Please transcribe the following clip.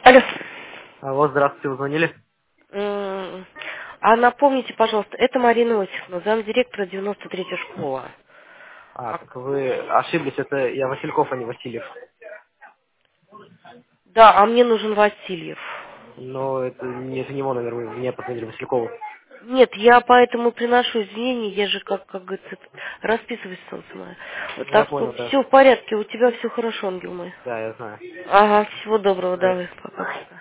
Алло. Алло, здравствуйте, вы звонили? М, А напомните, пожалуйста, это Марина Осиповна, замдиректора 93-я школа. А, Так вы ошиблись, это я Васильков, а не Васильев. да, а мне нужен Васильев. Но это не его номер, вы мне позвонили Василькову. Нет, я поэтому приношу извинения, я же, как говорится, расписываюсь, солнце мое. Вот Я так что понял, да. все в порядке, у тебя все хорошо, ангел мой. Да, я знаю. Ага, всего доброго, Ага. давай, пока.